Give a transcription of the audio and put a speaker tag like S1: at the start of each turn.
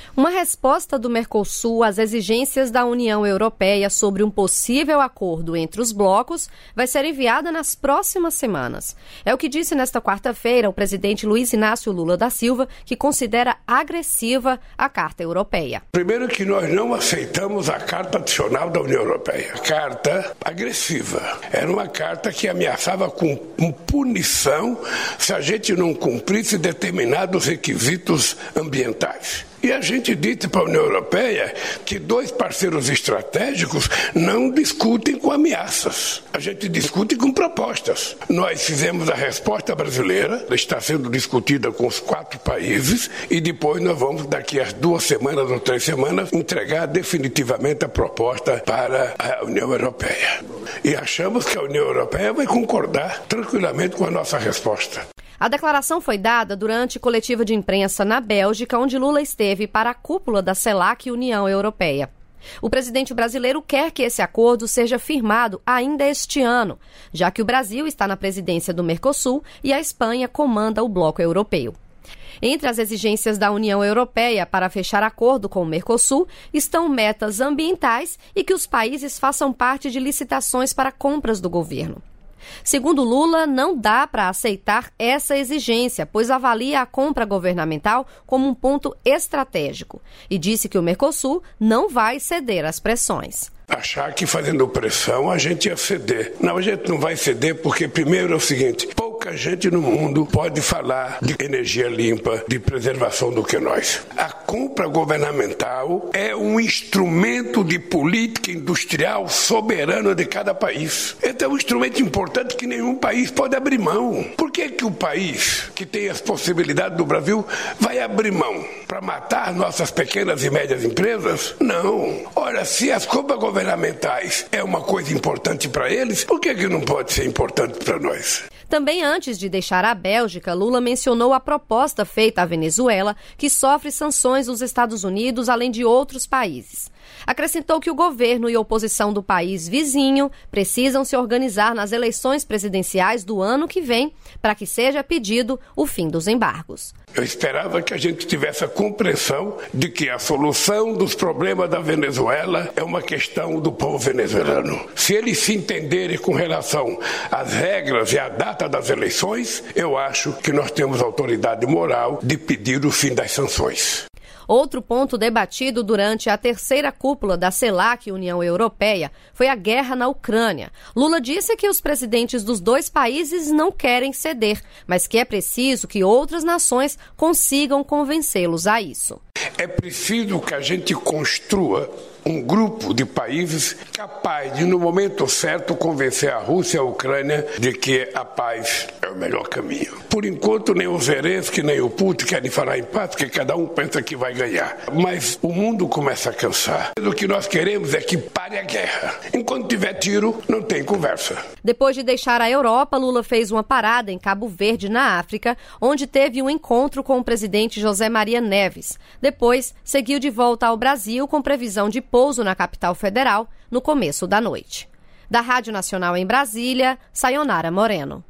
S1: Uma resposta do Mercosul às exigências da União Europeia sobre um possível acordo entre os blocos vai ser enviada nas próximas semanas. É o que disse nesta quarta-feira o presidente Luiz Inácio Lula da Silva, que considera agressiva a Carta Europeia.
S2: Primeiro que nós não aceitamos a Carta Adicional da União Europeia. Carta agressiva. Era uma carta que ameaçava com punição se a gente não cumprisse determinados requisitos ambientais. E a gente disse para a União Europeia que dois parceiros estratégicos não discutem com ameaças. A gente discute com propostas. Nós fizemos a resposta brasileira, está sendo discutida com os 4 países e depois nós vamos, daqui a 2 semanas ou 3 semanas, entregar definitivamente a proposta para a União Europeia. E achamos que a União Europeia vai concordar tranquilamente com a nossa resposta.
S1: A declaração foi dada durante coletiva de imprensa na Bélgica, onde Lula esteve para a cúpula da CELAC e União Europeia. O presidente brasileiro quer que esse acordo seja firmado ainda este ano, já que o Brasil está na presidência do Mercosul e a Espanha comanda o bloco europeu. Entre as exigências da União Europeia para fechar acordo com o Mercosul estão metas ambientais e que os países façam parte de licitações para compras do governo. Segundo Lula, não dá para aceitar essa exigência, pois avalia a compra governamental como um ponto estratégico e disse que o Mercosul não vai ceder às pressões.
S2: Achar que fazendo pressão a gente ia ceder. Não, a gente não vai ceder porque, primeiro, é o seguinte: pouca gente no mundo pode falar de energia limpa, de preservação do que nós. A compra governamental é um instrumento de política industrial soberana de cada país. Esse é um instrumento importante que nenhum país pode abrir mão. Por que o país que tem as possibilidades do Brasil vai abrir mão? Para matar nossas pequenas e médias empresas? Não. Ora, se as compras governamentais é uma coisa importante para eles, por que não pode ser importante para nós?
S1: Também antes de deixar a Bélgica, Lula mencionou a proposta feita à Venezuela, que sofre sanções dos Estados Unidos, além de outros países. Acrescentou que o governo e a oposição do país vizinho precisam se organizar nas eleições presidenciais do ano que vem para que seja pedido o fim dos embargos.
S2: Eu esperava que a gente tivesse a compreensão de que a solução dos problemas da Venezuela é uma questão do povo venezuelano. Se eles se entenderem com relação às regras e à data das eleições, eu acho que nós temos autoridade moral de pedir o fim das sanções.
S1: Outro ponto debatido durante a terceira cúpula da CELAC e União Europeia foi a guerra na Ucrânia. Lula disse que os presidentes dos 2 países não querem ceder, mas que é preciso que outras nações consigam convencê-los a isso.
S2: É preciso que a gente construa um grupo de países capaz de, no momento certo, convencer a Rússia e a Ucrânia de que a paz é o melhor caminho. Por enquanto, nem o Zelensky, nem o Putin querem falar em paz, porque cada um pensa que vai ganhar. Mas o mundo começa a cansar. O que nós queremos é que pare a guerra. Enquanto tiver tiro, não tem conversa.
S1: Depois de deixar a Europa, Lula fez uma parada em Cabo Verde, na África, onde teve um encontro com o presidente José Maria Neves. Depois, seguiu de volta ao Brasil com previsão de pouso na capital federal no começo da noite. Da Rádio Nacional em Brasília, Sayonara Moreno.